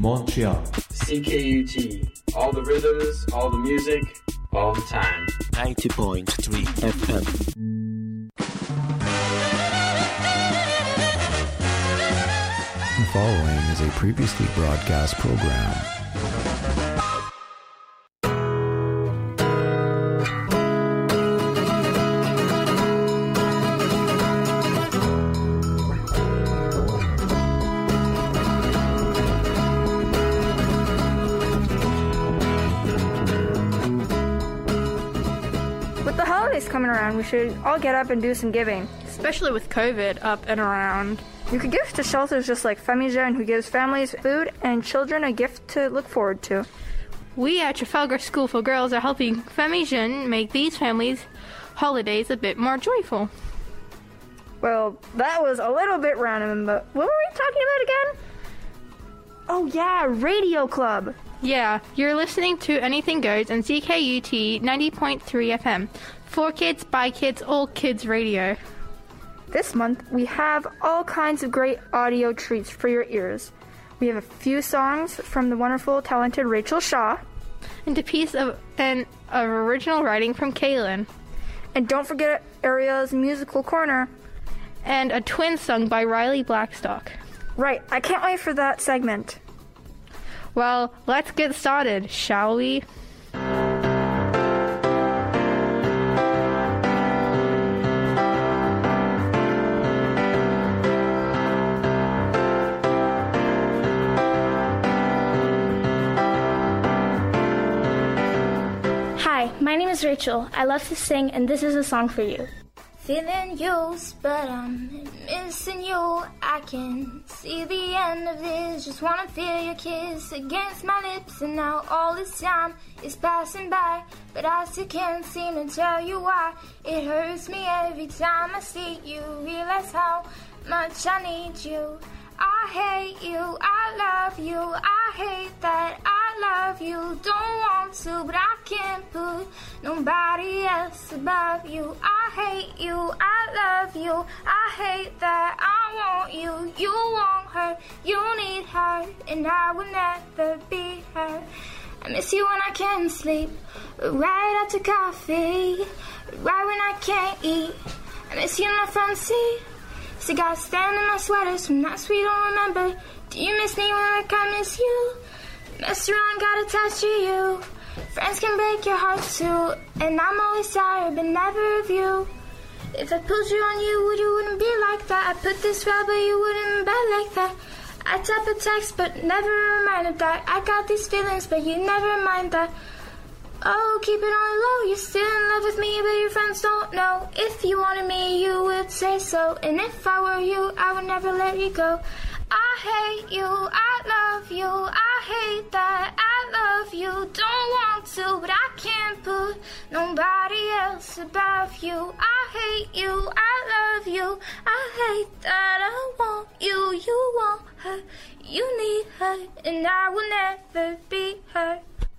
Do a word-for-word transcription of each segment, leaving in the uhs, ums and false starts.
Montreal. C K U T. All the rhythms, all the music, all the time. ninety point three F M. The following is a previously broadcast program. Coming around, we should all get up and do some giving. Especially with COVID up and around. You could give to shelters just like Femigen, who gives families food and children a gift to look forward to. We at Trafalgar School for Girls are helping Femigen make these families' holidays a bit more joyful. Well, that was a little bit random, but what were we talking about again? Oh yeah, Radio Club. Yeah, you're listening to Anything Goes on C K U T ninety point three F M. For kids, by kids, all kids radio. This month, we have all kinds of great audio treats for your ears. We have a few songs from the wonderful, talented Rachel Shaw. And a piece of an of original writing from Kaylin. And don't forget Ariel's Musical Corner. And a twin sung by Riley Blackstock. Right, I can't wait for that segment. Well, let's get started, shall we? Hi, my name is Rachel. I love to sing, and this is a song for you. Feeling used, but I'm missing you. I can see the end of this. Just wanna feel your kiss against my lips. And now all this time is passing by, but I still can't seem to tell you why. It hurts me every time I see you. Realize how much I need you. I hate you, I love you. I hate that I love you. Don't want to, but I can't put nobody else above you. I hate you, I love you. I hate that I want you. You want her, you need her, and I will never be her. I miss you when I can't sleep, right after coffee, right when I can't eat. I miss you in my front seat. Cigar stand in my sweaters from nights we don't remember. Do you miss me when like I miss you? Mess around, got attached to you. Friends can break your heart too, and I'm always tired, but never of you. If I pulled you on you, would you wouldn't be like that. I put this rubber, you wouldn't bet like that. I type a text, but never a reminder that I got these feelings, but you never mind that. Oh, keep it on the low, you're still in love with me, but your friends don't know. If you wanted me, you would say so, and if I were you, I would never let you go. I hate you, I love you, I hate that I love you. Don't want to, but I can't put nobody else above you. I hate you, I love you, I hate that I want you. You want her, you need her, and I will never be her.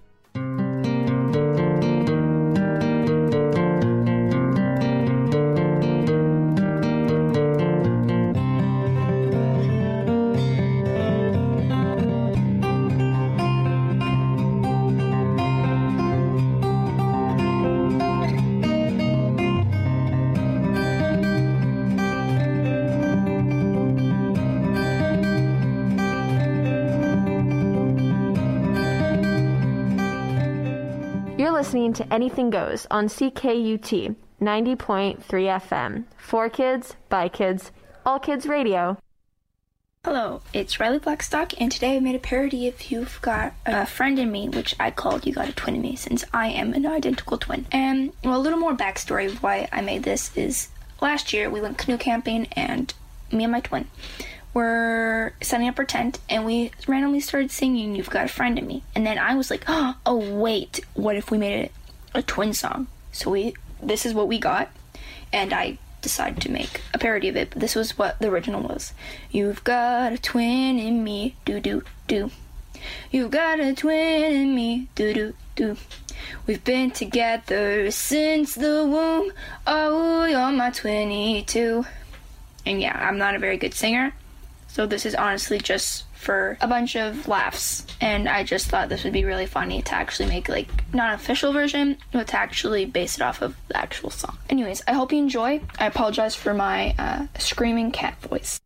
Listening to Anything Goes on C K U T ninety point three F M. For kids, by kids, all kids radio. Hello, it's Riley Blackstock, and today I made a parody of You've Got a Friend in Me, which I called You Got a Twin in Me, since I am an identical twin. And, well, a little more backstory of why I made this is last year we went canoe camping, and me and my twin were setting up our tent, and we randomly started singing You've Got a Friend in Me. And then I was like, oh, wait, what if we made it a twin song? So we, this is what we got, and I decided to make a parody of it, but this was what the original was. You've got a twin in me, do-do-do. You've got a twin in me, do-do-do. We've been together since the womb, oh, you're my twinny too. And yeah, I'm not a very good singer, So this is honestly just for a bunch of laughs, and I just thought this would be really funny to actually make like not an official version, but to actually base it off of the actual song. Anyways, I hope you enjoy. I apologize for my uh, screaming cat voice.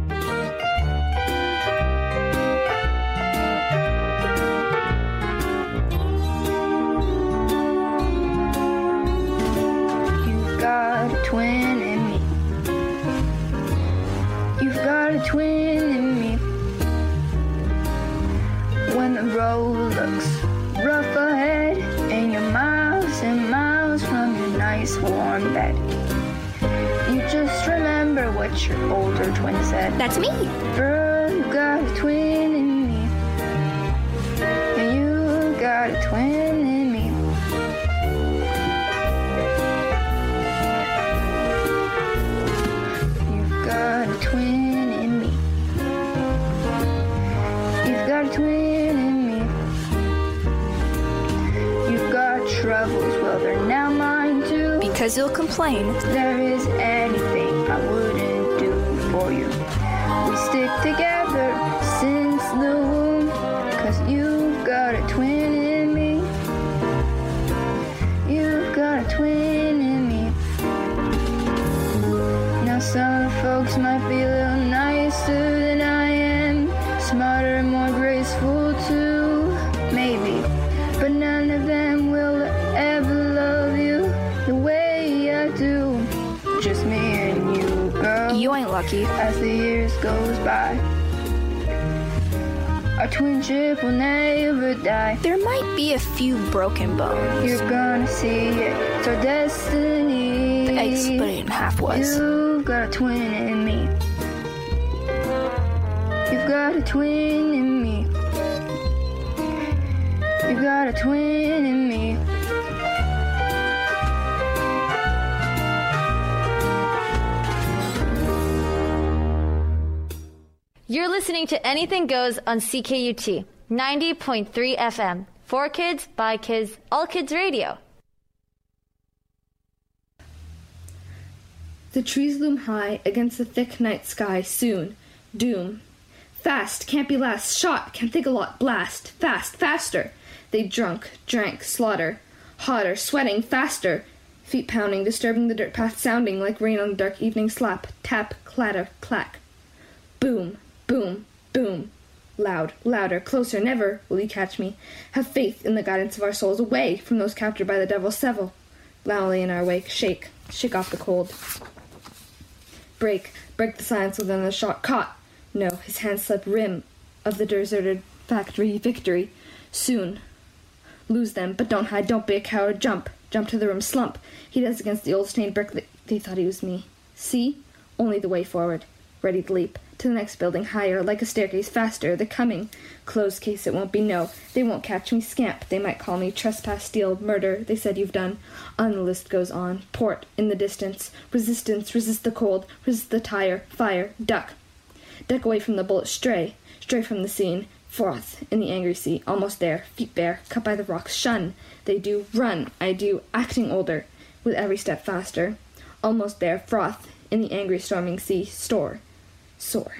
You've got a twin in me. You've got a twin in me. When the road looks rough ahead and you're miles and miles from your nice warm bed, you just remember what your older twin said. That's me. Girl, you got a twin in me. And you got a twin in me. You've got a twin in me. You've got a twin in me. You've got troubles, well they're now mine too. Because you'll complain. If there is anything I wouldn't do for you, we stick together since the womb. Cause you've got a twin in me. You've got a twin in me. Now some folks might be a little nicer than I am, smarter, more graceful too, maybe. But none of them will ever love you the way I do. Just me and you, girl. You ain't lucky. As the years goes by, our twinship will never die. There might be a few broken bones. You're gonna see it. It's our destiny. The egg split in half was. You've got a twin in me. You've got a twin in me. You've got a twin in me. You're listening to Anything Goes on C K U T, ninety point three F M. For kids, by kids, all kids radio. The trees loom high against the thick night sky. Soon, doom. Fast, can't be last. Shot, can't think a lot. Blast, fast, faster. They drunk, drank, slaughter. Hotter, sweating, faster. Feet pounding, disturbing the dirt path, sounding like rain on a dark evening. Slap, tap, clatter, clack. Boom, boom, boom. Loud, louder, closer, never will you catch me. Have faith in the guidance of our souls, away from those captured by the devil. Sevel, loudly in our wake, shake, shake off the cold. Break, break the silence within the shot. Caught, no, his hand slipped rim of the deserted factory. Victory, soon. Lose them, but don't hide, don't be a coward. Jump, jump to the rim, slump. He does against the old stained brick. They, they thought he was me. See, only the way forward. Ready to leap to the next building, higher, like a staircase, faster. They're coming. Closed case, it won't be. No, they won't catch me. Scamp, they might call me. Trespass, steal, murder, they said you've done. On the list goes on. Port, in the distance. Resistance, resist the cold. Resist the tire. Fire, duck. Duck away from the bullet. Stray, stray from the scene. Froth, in the angry sea. Almost there. Feet bare, cut by the rocks. Shun, they do. Run, I do. Acting older, with every step faster. Almost there. Froth, in the angry storming sea. Store. Soar.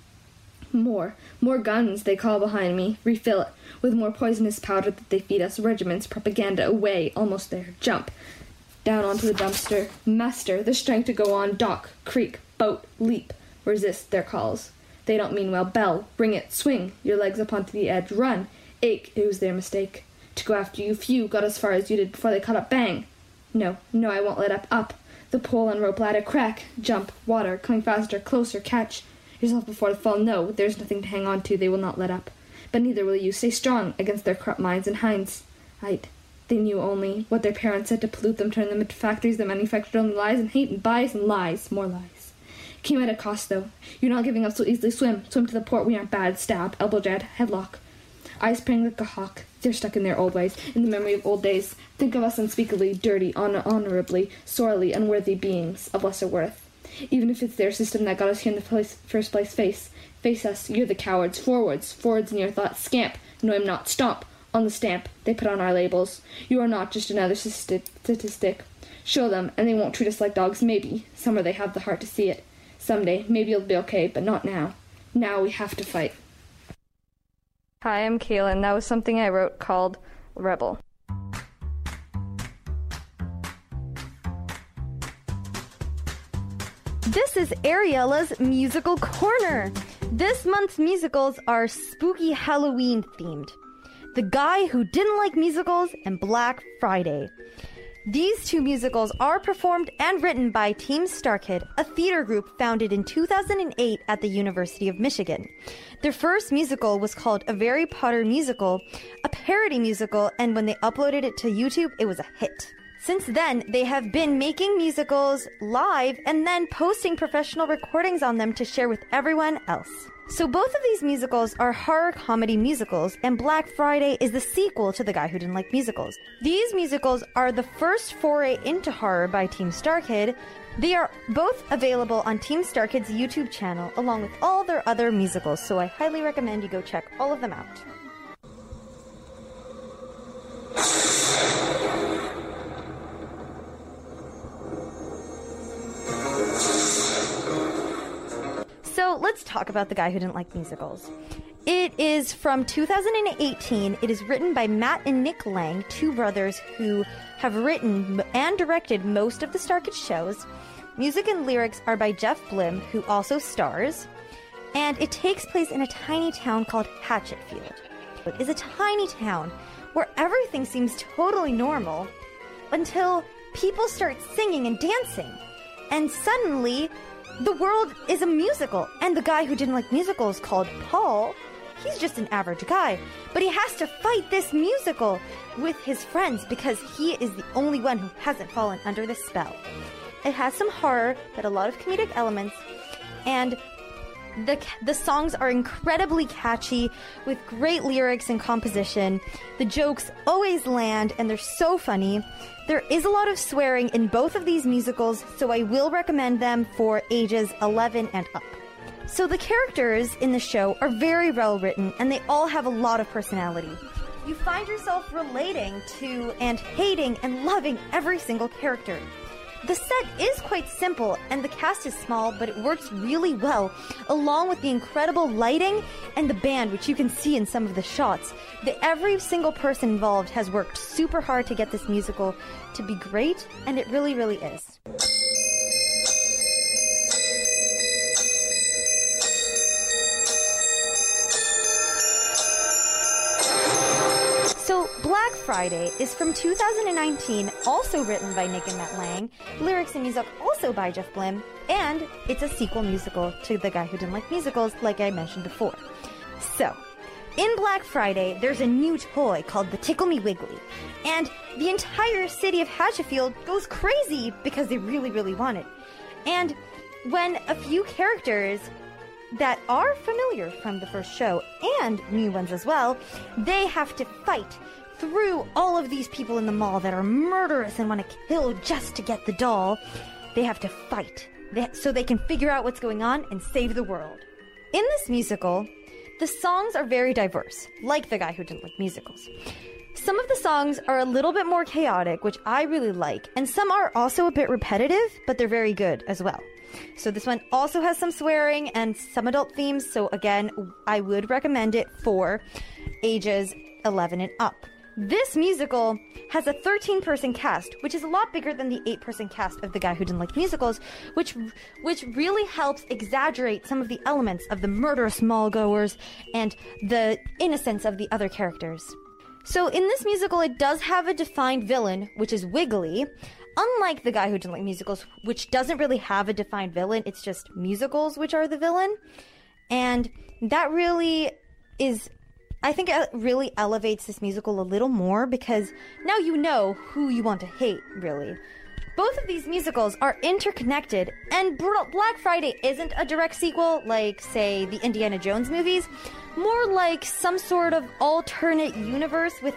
More, more guns they call behind me. Refill it with more poisonous powder that they feed us. Regiments, propaganda, away, almost there. Jump. Down onto the dumpster. Muster the strength to go on. Dock, creek, boat, leap. Resist their calls. They don't mean well. Bell, ring it, swing your legs up onto the edge. Run, ache, it was their mistake. To go after you, few got as far as you did before they caught up. Bang. No, no, I won't let up. Up. The pole and rope ladder, crack, jump, water, coming faster, closer, catch yourself before the fall. No, there's nothing to hang on to, they will not let up. But neither will you. Stay strong against their corrupt minds and hinds. Right. They knew only what their parents said to pollute them, turn them into factories that manufactured only lies and hate and bias and lies, more lies. Came at a cost, though. You're not giving up so easily. Swim, swim to the port. We aren't bad. Stab, elbow jab, headlock. Eyes praying like a hawk. They're stuck in their old ways, in the memory of old days. Think of us unspeakably, dirty, honor- honorably, sorely unworthy beings of lesser worth. Even if it's their system that got us here in the place, first place, face. Face us, you're the cowards. Forwards, forwards in your thoughts. Scamp, no I'm not. Stomp, on the stamp they put on our labels. You are not just another statistic. Show them, and they won't treat us like dogs. Maybe, somewhere they have the heart to see it. Someday, maybe you'll be okay, but not now. Now we have to fight. Hi, I'm Kaylin. That was something I wrote called Rebel. This is Ariella's Musical Corner. This month's musicals are spooky Halloween themed. The Guy Who Didn't Like Musicals and Black Friday. These two musicals are performed and written by Team Starkid, a theater group founded in two thousand eight at the University of Michigan. Their first musical was called A Very Potter Musical, a parody musical, and when they uploaded it to YouTube, it was a hit. Since then, they have been making musicals live and then posting professional recordings on them to share with everyone else. So both of these musicals are horror comedy musicals, and Black Friday is the sequel to The Guy Who Didn't Like Musicals. These musicals are the first foray into horror by Team Starkid. They are both available on Team Starkid's YouTube channel, along with all their other musicals, so I highly recommend you go check all of them out. So let's talk about The Guy Who Didn't Like Musicals. It is from two thousand eighteen. It is written by Matt and Nick Lang, two brothers who have written and directed most of the Starkid shows. Music and lyrics are by Jeff Blim, who also stars. And it takes place in a tiny town called Hatchetfield. It is a tiny town where everything seems totally normal until people start singing and dancing. And suddenly, the world is a musical, and the guy who didn't like musicals called Paul, he's just an average guy, but he has to fight this musical with his friends because he is the only one who hasn't fallen under the spell. It has some horror, but a lot of comedic elements, and the the songs are incredibly catchy with great lyrics and composition. The jokes always land, and they're so funny. There is a lot of swearing in both of these musicals, so I will recommend them for ages eleven and up. So the characters in the show are very well written, and they all have a lot of personality. You find yourself relating to and hating and loving every single character. The set is quite simple, and the cast is small, but it works really well, along with the incredible lighting and the band, which you can see in some of the shots. The, every single person involved has worked super hard to get this musical to be great, and it really, really is. So, Black Friday is from two thousand nineteen, also written by Nick and Matt Lang, lyrics and music also by Jeff Blim, and it's a sequel musical to The Guy Who Didn't Like Musicals, like I mentioned before. So, in Black Friday, there's a new toy called the Tickle Me Wiggly, and the entire city of Hatchetfield goes crazy because they really, really want it. And when a few characters that are familiar from the first show, and new ones as well, they have to fight through all of these people in the mall that are murderous and want to kill just to get the doll. They have to fight they, so they can figure out what's going on and save the world. In this musical, the songs are very diverse, like The Guy Who Didn't Like Musicals. Some of the songs are a little bit more chaotic, which I really like, and some are also a bit repetitive, but they're very good as well. So this one also has some swearing and some adult themes, so again, I would recommend it for ages eleven and up. This musical has a thirteen-person cast, which is a lot bigger than the eight-person cast of The Guy Who Didn't Like Musicals, which which really helps exaggerate some of the elements of the murderous mall-goers and the innocence of the other characters. So in this musical, it does have a defined villain, which is Wiggly. Unlike The Guy Who Didn't Like Musicals, which doesn't really have a defined villain, it's just musicals which are the villain. And that really is, I think it really elevates this musical a little more because now you know who you want to hate, really. Both of these musicals are interconnected, and Black Friday isn't a direct sequel like, say, the Indiana Jones movies, more like some sort of alternate universe with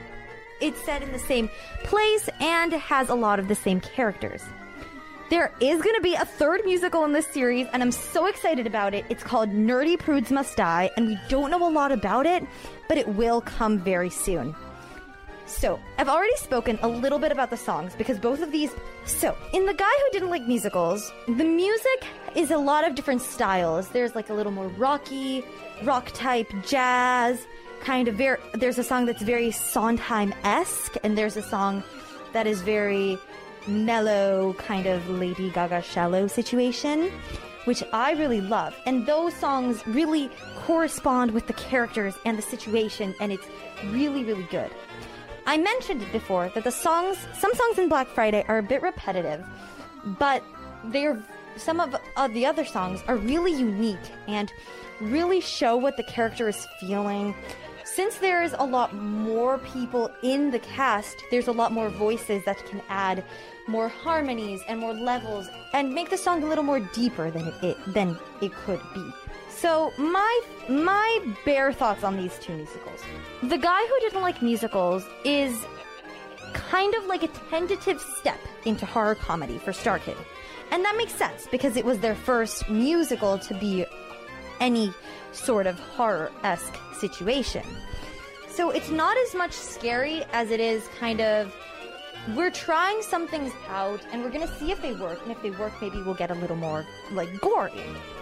it's set in the same place and has a lot of the same characters. There is going to be a third musical in this series, and I'm so excited about it. It's called Nerdy Prudes Must Die, and we don't know a lot about it, but it will come very soon. So, I've already spoken a little bit about the songs because both of these... So, in The Guy Who Didn't Like Musicals, the music is a lot of different styles. There's like a little more rocky, rock-type, jazz, kind of very... There's a song that's very Sondheim-esque, and there's a song that is very mellow, kind of Lady Gaga shallow situation, which I really love. And those songs really correspond with the characters and the situation, and it's really, really good. I mentioned it before that the songs, some songs in Black Friday are a bit repetitive, but they're some of uh, the other songs are really unique and really show what the character is feeling. Since there's a lot more people in the cast, there's a lot more voices that can add more harmonies and more levels and make the song a little more deeper than it, it than it could be. So my my bare thoughts on these two musicals. The Guy Who Didn't Like Musicals is kind of like a tentative step into horror comedy for StarKid. And that makes sense because it was their first musical to be any sort of horror-esque situation. So it's not as much scary as it is kind of, we're trying some things out and we're going to see if they work. And if they work, maybe we'll get a little more like gory.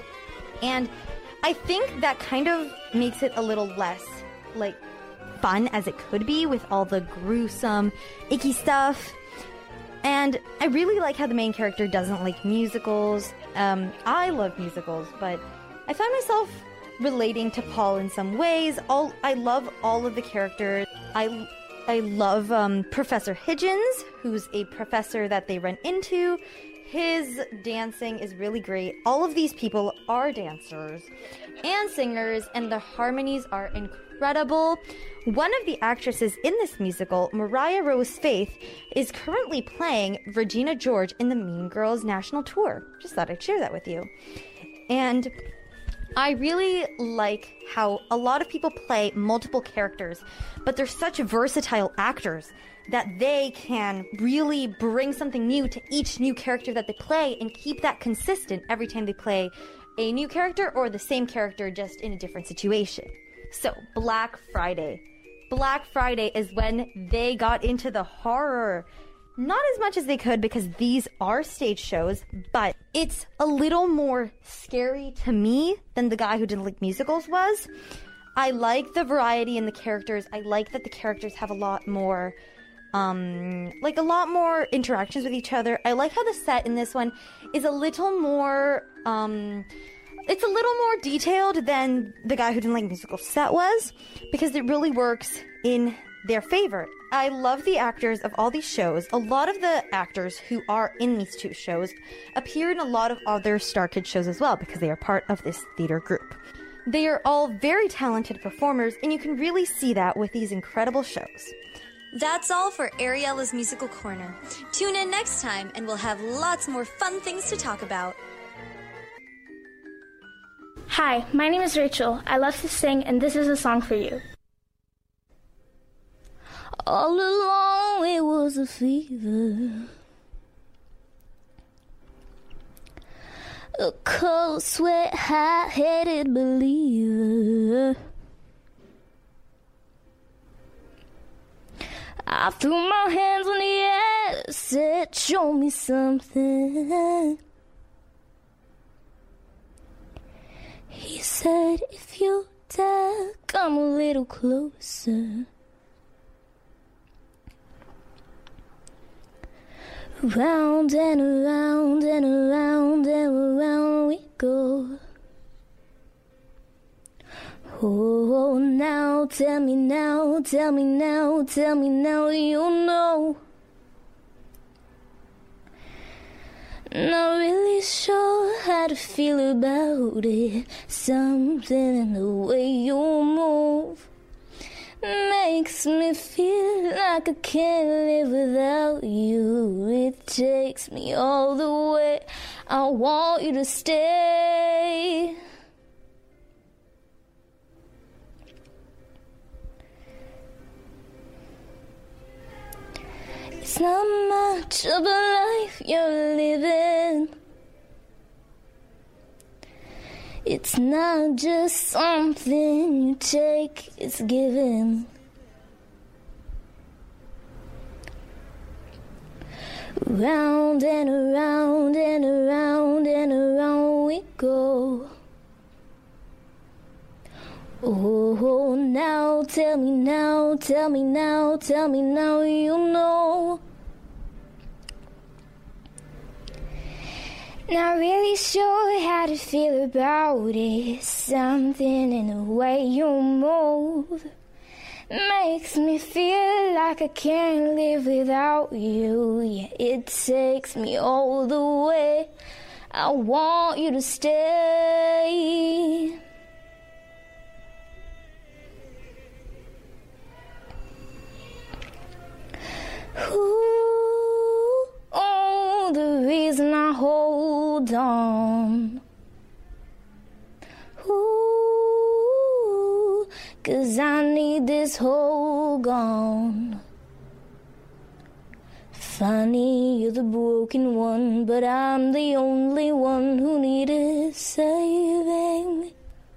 And I think that kind of makes it a little less like fun as it could be with all the gruesome, icky stuff. And I really like how the main character doesn't like musicals. Um, I love musicals, but I find myself relating to Paul in some ways. All I love all of the characters. I I love um, Professor Higgins, who's a professor that they run into. His dancing is really great. All of these people are dancers and singers, and the harmonies are incredible. One of the actresses in this musical, Mariah Rose Faith, is currently playing Regina George in the Mean Girls National Tour. Just thought I'd share that with you. And I really like how a lot of people play multiple characters, but they're such versatile actors that they can really bring something new to each new character that they play and keep that consistent every time they play a new character or the same character just in a different situation. So, Black Friday. Black Friday is when they got into the horror. Not as much as they could because these are stage shows, but it's a little more scary to me than The Guy Who Didn't Like Musicals was. I like the variety in the characters. I like that the characters have a lot more, um, like a lot more interactions with each other. I like how the set in this one is a little more, um, it's a little more detailed than The Guy Who Didn't Like Musicals set was, because it really works in their favor. I love the actors of all these shows. A lot of the actors who are in these two shows appear in a lot of other StarKid shows as well because they are part of this theater group. They are all very talented performers, and you can really see that with these incredible shows. That's all for Ariella's Musical Corner. Tune in next time and we'll have lots more fun things to talk about. Hi, my name is Rachel. I love to sing, and this is a song for you. All along it was a fever, a cold sweat, hot-headed believer. I threw my hands in the air, said, show me something. He said, if you dare, come a little closer. Round and around and around and around we go. Oh, now tell me now, tell me now, tell me now you know. Not really sure how to feel about it. Something in the way you move makes me feel like I can't live without you. It takes me all the way. I want you to stay. It's not much of a life you're living. It's not just something you take, it's given. Round and around and around and around we go. Oh, now tell me now, tell me now, tell me now you know. Not really sure how to feel about it. Something in the way you move makes me feel like I can't live without you. Yeah, it takes me all the way. I want you to stay. Ooh, oh, the reason I hold on. Ooh, 'cause I need this hole gone. Funny, you're the broken one, but I'm the only one who needed saving.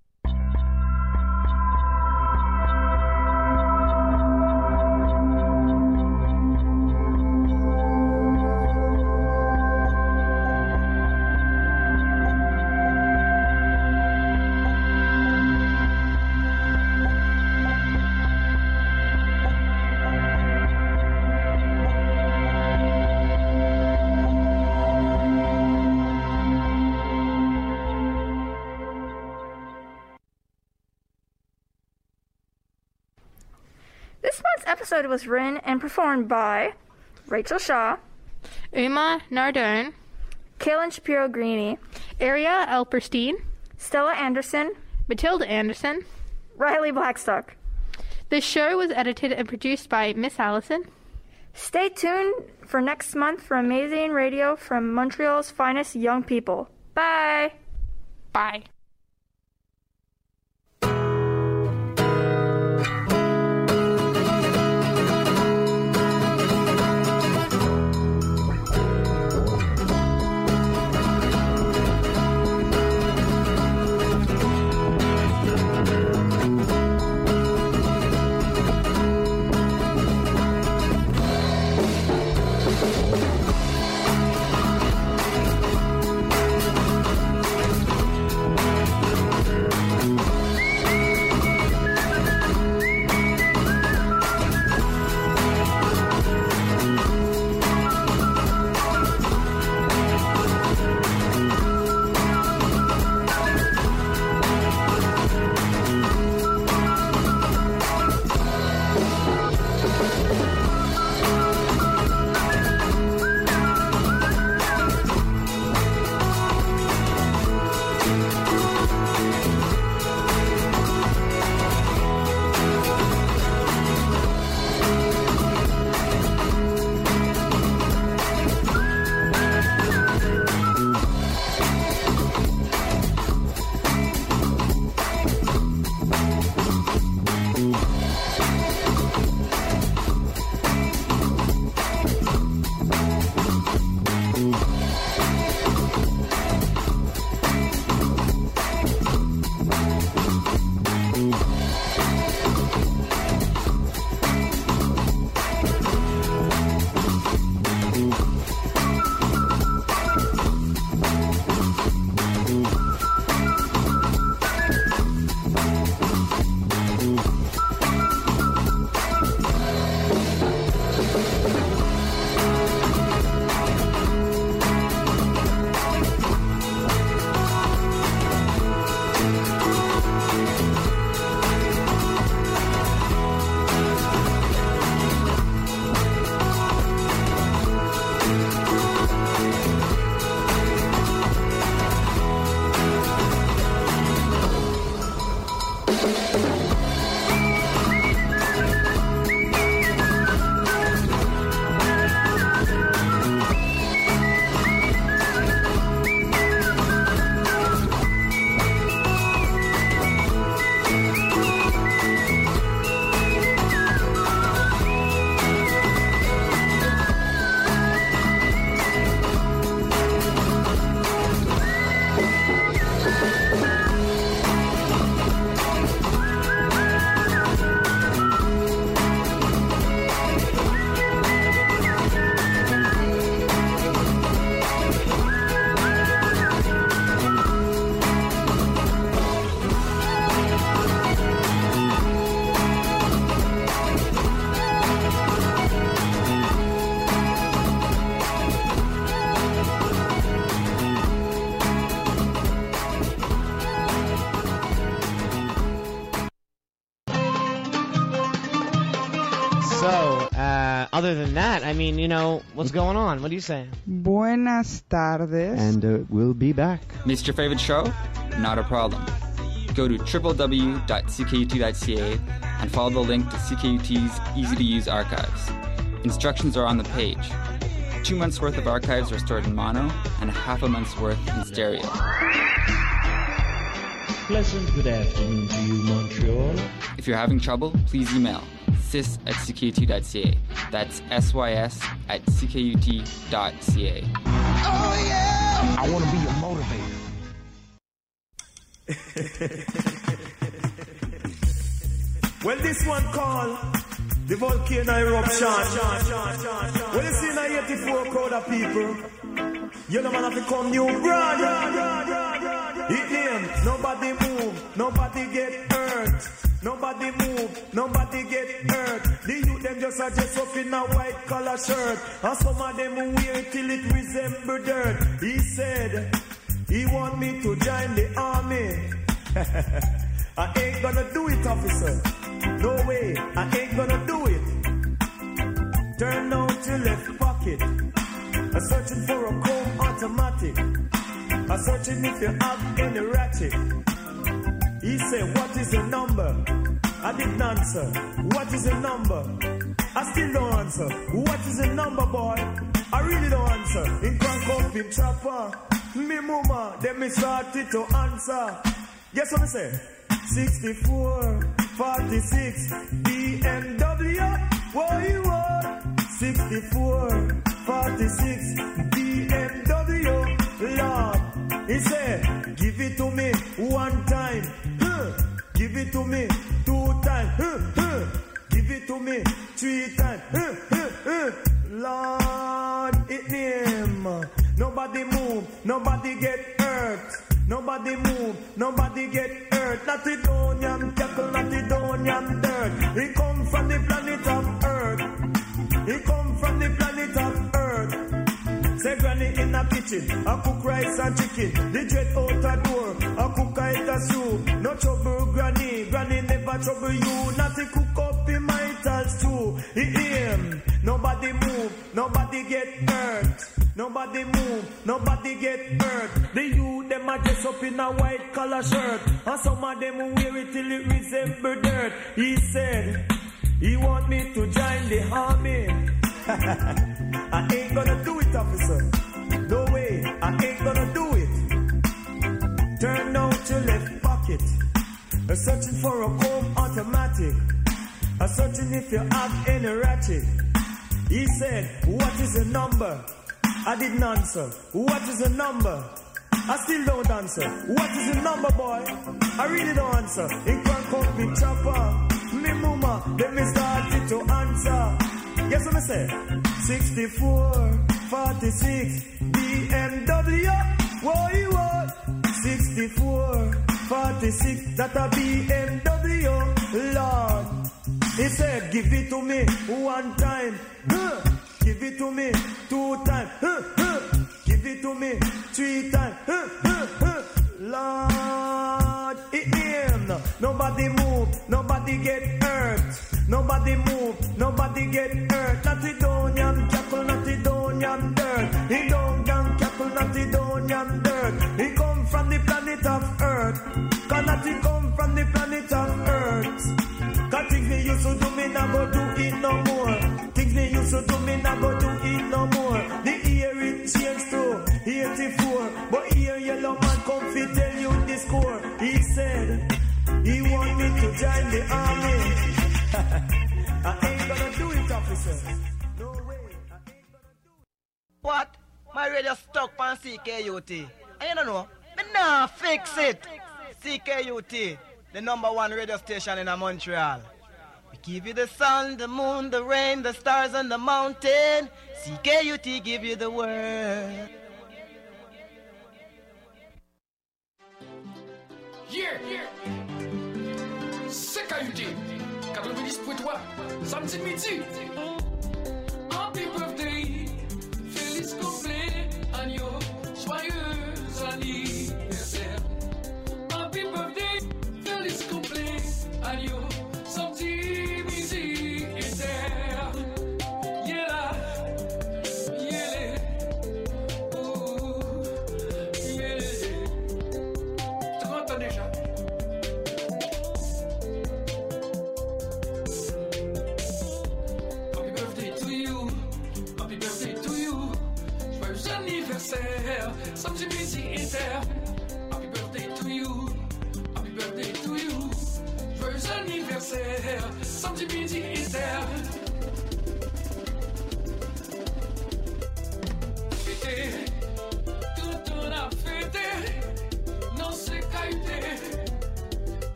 This month's episode was written and performed by Rachel Shaw, Uma Nardone, Kaylin Shapiro-Greeny, Aria Alperstein, Stella Anderson, Matilda Anderson, Riley Blackstock. This show was edited and produced by Miss Allison. Stay tuned for next month for amazing radio from Montreal's finest young people. Bye! Bye. So, uh, other than that, I mean, you know, what's going on? What are you saying? Buenas tardes. And uh, we'll be back. Missed your favorite show? Not a problem. Go to w w w dot c k u t dot c a and follow the link to C K U T's easy-to-use archives. Instructions are on the page. Two months' worth of archives are stored in mono and half a month's worth in stereo. Pleasant good afternoon to you, Montreal. If you're having trouble, please email sys at c k u t dot c a. That's S Y S at c k u t dot c a. Oh, yeah! I want to be your motivator. Well, this one called the volcano eruption. Well, you see now eighty-four crowd of people. You know man have to come new brand. It name, nobody move, nobody get hurt. Nobody move, nobody get hurt. The youth them just a dress up in a white collar shirt, and some of them wear till it resemble dirt. He said he want me to join the army. I ain't gonna do it, officer. No way, I ain't gonna do it. Turn out your left pocket. I'm searching for a comb automatic. I'm searching if you have any ratchet. He said, what is your number? I didn't answer. What is your number? I still don't answer. What is your number, boy? I really don't answer. In crank up in chopper. Me mama, then me started to answer. Guess what I say? sixty-four, forty-six, B M W. What you want? sixty-four, forty-six, B M W. Lord, he said, give it to me one time. Huh. Give it to me two times. Huh. Huh. Give it to me three times. Huh. Huh. Huh. Lord, it name. Nobody move, nobody get hurt. Nobody move, nobody get hurt. Not the Donian tackle, not the Donian dirt. He come from the planet of Earth. He come from the planet of Earth. Say granny in a kitchen, I cook rice and chicken. The dread out a door, I cook out a soup. No trouble granny, granny never trouble you. Not to cook up in my tals too. He aim, nobody move, nobody get hurt. Nobody move, nobody get hurt. The youth them a dress up in a white collar shirt, and some of them wear it till it resemble dirt. He said he want me to join the army. I ain't gonna do it, officer. No way, I ain't gonna do it. Turn out your left pocket. I'm searching for a comb automatic. I'm searching if you have any ratchet. He said, what is the number? I didn't answer. What is the number? I still don't answer. What is the number, boy? I really don't answer. It can't come with chopper. Me mama, then me started to answer. Guess what I say? sixty-four, forty-six, B M W. What you want? sixty-four, forty-six, that a B M W. Lord, he said, give it to me one time. Huh. Give it to me two times. Huh, huh. Give it to me three times. Huh, huh, huh. Lord, it him. Nobody move, nobody get hurt. Nobody move, nobody get hurt. Not the Donian cackle, not the Donian dirt. He don't down cackle, not the Donian dirt. He come from the planet of Earth. Cannot he come from the planet of Earth? Cause things me used to do, me not go do it no more. Things me used to do, me not go do it no more. The year it changed to eighty-four, but here yellow man come fi tell you the score. He said he want me to join the army. I ain't gonna do it, officer. No way. I ain't gonna do it. What? My radio stuck on C K U T. And you don't know, me nah fix it. C K U T, the number one radio station in Montreal. We give you the sun, the moon, the rain, the stars, and the mountain. C K U T give you the word. Yeah, yeah. C K U T quatre-vingt-dix point trois, samedi midi. Happy birthday, feliz cumpleaños, joyeux anniversaire. Happy birthday, feliz cumpleaños, samedi midi éternel.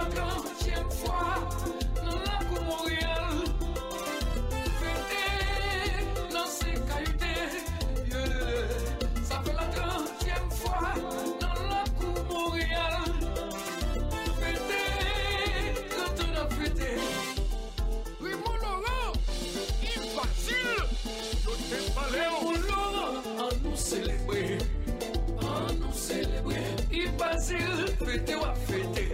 la quinzième fois dans la cour Montréal. Fêté dans ces qualités, yeah. Ça fait la quinzième fois dans la cour Montréal. Fêté quand on a fêté. Oui, mon Laurent, il facile. Mon Laurent, à nous célébrer. À nous célébrer. Il facile, fêté ou à fêter.